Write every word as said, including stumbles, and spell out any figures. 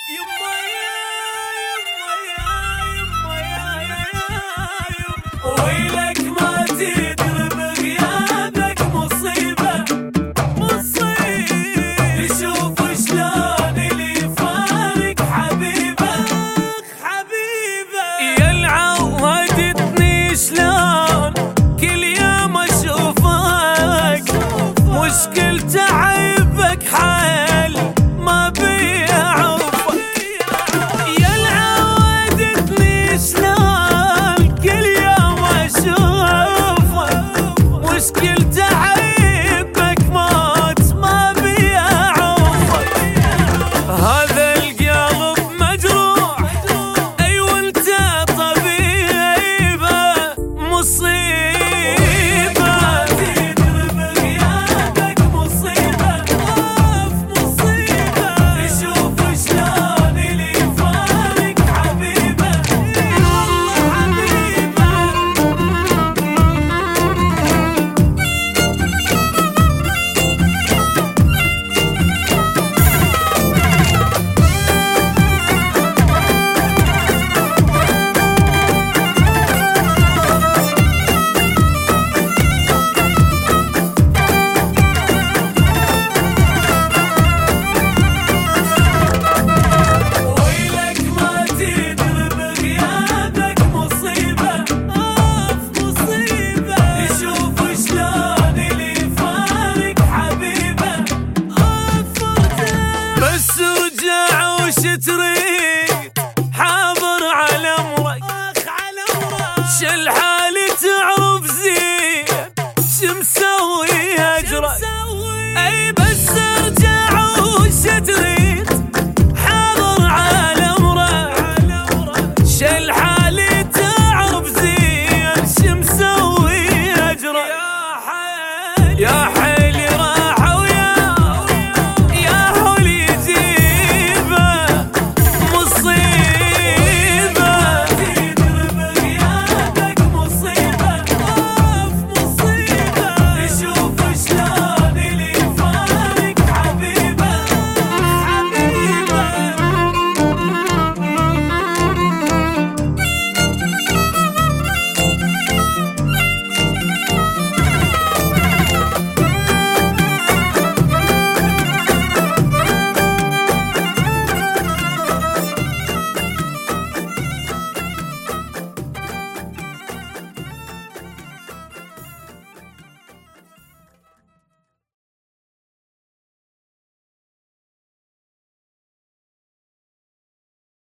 يما يا يما يا يما يا يا يما ويلك ما تدري بغيابك مصيبة مصيبة شوف شلون اللي فارق حبيبه حبيبه يا العودتني شلون كل يوم اشوفك مشكلة عيبك حيل ما بيعوفك يا العودتني شلون كل يوم اشوفك مشكلة عيبك موت ما بيعوفك هذا القلب مجروح اي وانت طبيبه مصيبه بس رجع وش تريد